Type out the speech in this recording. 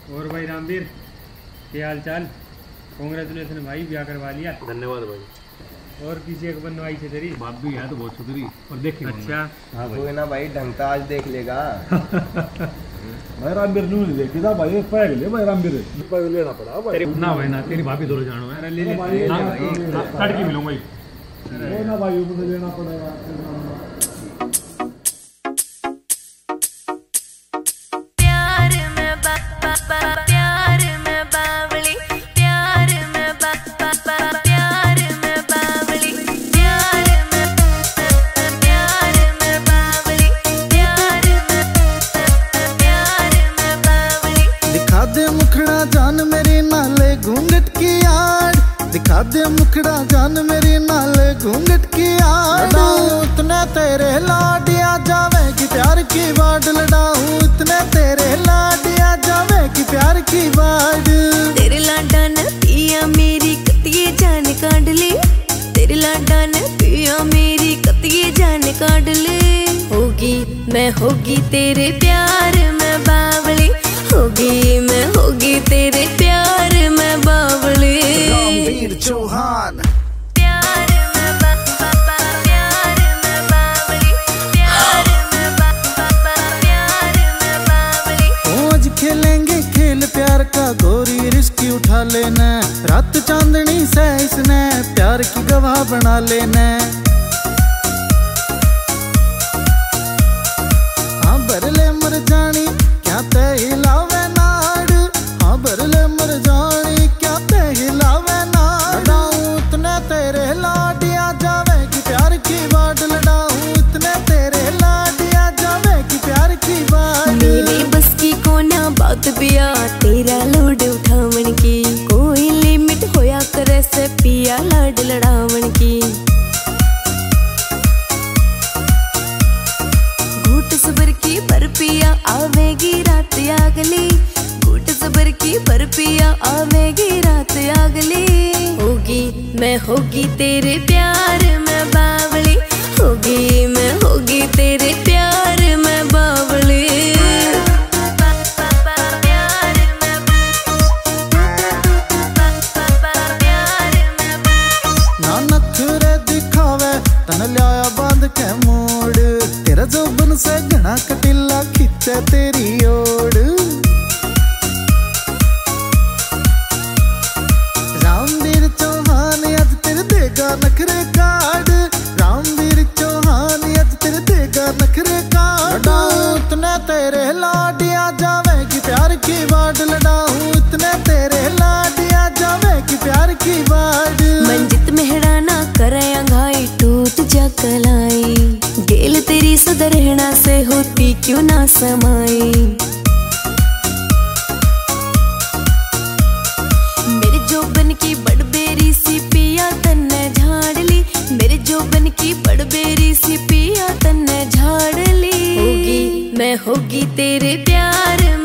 और भाई रामवीर, क्या हाल चाल? कांग्रेचुलेसन भाई, ब्याह करवा लिया। धन्यवाद भाई। और किसी एक बनवाई से तेरी बाप भी है तो बहुत सुधरी और देखी। अच्छा हाँ भाई। कोई ना भाई, ढंग का आज देख लेगा। भाई रामवीर नू नहीं देखी था भाई, पैग ले भाई रामवीर पैग लेना पड़ा भाई। ना भाई ना, तेरी भाभी दोनों जानो है। अरे ले ले भाई, ना भाई, भाई। लड़की मिलूंगा ही। वो ना भाई मुझे लेना पड़ेगा। दिखा दे मुखड़ा जान मेरी नाले घूंघट की आड़, दिखा दे मुखड़ा जान मेरी नाले घूंघट की आड़। लड़ाऊं इतने तेरे लाडिया जावेगी प्यार की वाड, लड़ाऊं इतने तेरे लाडिया जावेगी प्यार की वाड। तेरे लाडा ने पिया मेरी कतिये जान काट ले, तेरे लाडा ने पिया मेरी कतिये जान काट ले। होगी मैं होगी तेरे प्यार में बावली, होगी मैं होगी तेरे प्यार में बावली। रामवीर चौहान प्यार में प्यार में बावली, प्यार में प्यार में बावली। आज खेलेंगे खेल प्यार का गोरी, रिस्की उठा लेना रात चांदनी से इसने प्यार की गवाह बना लेना। हाँ बरले मर जानी क्या ते हिलावे नाड़, हाँ बरले मर जानी क्या ते हिलावे नाड़। लड़ाऊं इतने तेरे लाडिया जावेगी प्यार की वाड, लड़ाऊं इतने तेरे लाडिया जावेगी प्यार की वाड। मेरे बस की कोना बात पिया तेरा लोड उठावन की, कोई लिमिट होया करे से पिया लाड लड़ावन की। घूट सबर की पर पिया आवेगी रात आगली, घूट सबर की पर पिया आवेगी रात आगली। होगी मैं होगी तेरे प्यार में बावली, होगी मैं होगी तेरे प्यार में बावली। ना नखरे दिखावे तन लिया बांध के मोड़, तेरा जोबन से घना कटिला खिंचे तेरी ओर। रामवीर चौहान आज तेरे देगा नखरे काट, रामवीर चौहान आज तेरे देगा नखरे काट। लड़ाऊं इतने तेरे लाडिया जावेगी प्यार की वाड, लड़ाऊं इतने तेरे लाडिया जावेगी प्यार की वाड। मंजित मेहराना करया घाई टूट जा कलाई, गेल तेरी सदरहना से होती क्यों ना समाई। मेरे जोबन की बड़बेरी सी पिया तन्ने झाड़ ली, मेरे जोबन की बड़बेरी सी पिया तन्ने झाड़ ली। होगी मैं होगी तेरे प्यार